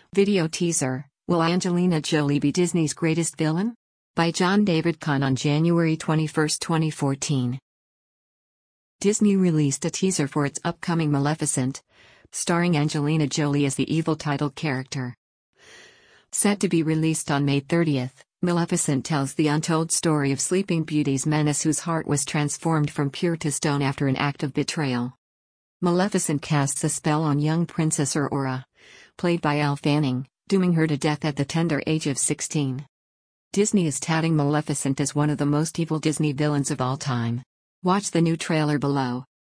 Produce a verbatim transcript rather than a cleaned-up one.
Video teaser: Will Angelina Jolie be Disney's greatest villain? By John David Kahn on January twenty-first, twenty fourteen. Disney released a teaser for its upcoming Maleficent, starring Angelina Jolie as the evil title character. Set to be released on May thirtieth, Maleficent tells the untold story of Sleeping Beauty's menace whose heart was transformed from pure to stone after an act of betrayal. Maleficent casts a spell on young Princess Aurora, played by Elle Fanning, dooming her to death at the tender age of sixteen. Disney is touting Maleficent as one of the most evil Disney villains of all time. Watch the new trailer below.